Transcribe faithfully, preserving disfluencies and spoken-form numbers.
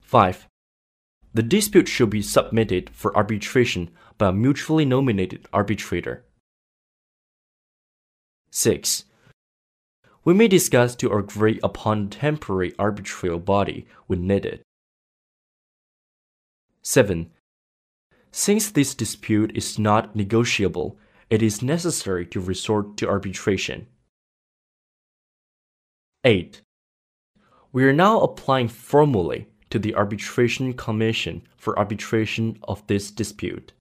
five. The dispute should be submitted for arbitration by a mutually nominated arbitrator. six. We may discuss to agree upon a temporary arbitral body when needed. seven. Since this dispute is not negotiable, it is necessary to resort to arbitration. eight. We are now applying formally to the Arbitration Commission for arbitration of this dispute.